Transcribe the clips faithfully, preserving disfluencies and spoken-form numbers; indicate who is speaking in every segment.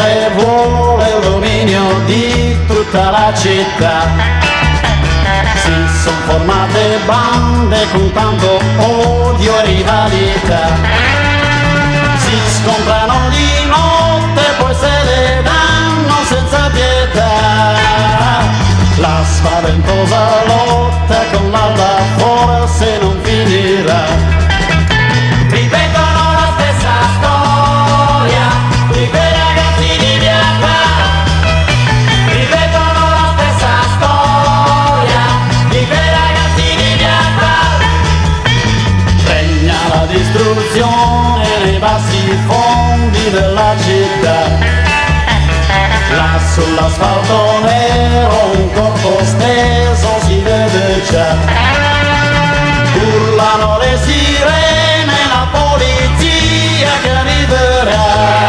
Speaker 1: potere vuole il dominio di tutta la città. Si son formate bande con tanto odio e rivalità. Si scontrano di notte, poi se le danno senza pietà. La spaventosa lotta con l'alba forse non finirà.
Speaker 2: Ripetono la stessa storia di quei ragazzi di via Qua. Ripetono la stessa storia di quei ragazzi di via Qua.
Speaker 1: Regna la distruzione nei bassi fondi della città. Là sull'asfalto nero un corpo steso si vede già. Urlano le sirene, la polizia che arriverà.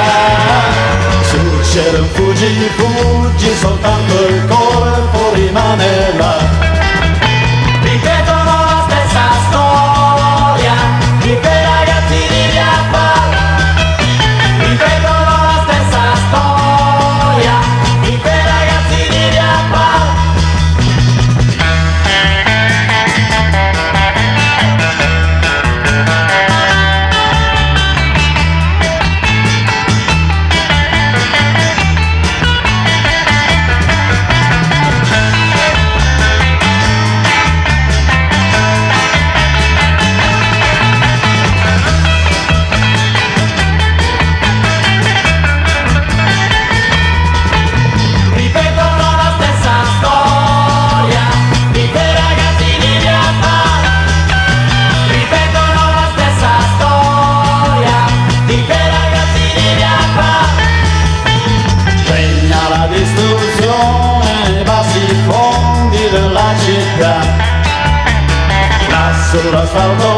Speaker 1: Sul cielo fuggi, fuggi, soltanto il corpo rimane là.
Speaker 2: Ripetono la stessa storia di quei ragazzi di via Qua. Ripetono la stessa storia di quei ragazzi di via Qua.
Speaker 1: Sull'asfalto